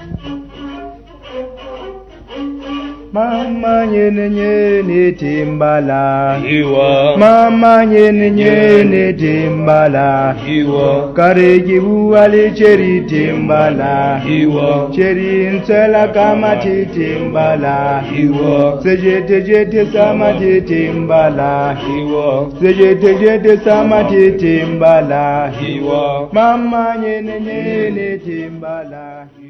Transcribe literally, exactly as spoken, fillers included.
Mama nyene nyene timbala Iwa Mama nyene nyene timbala Iwa Karejibu ali cheri timbala Iwa Cheri nsela kama timbala Iwa Sejete jete sama timbala Iwa Sejete jete sama timbala Iwa Mama nyene nyene timbala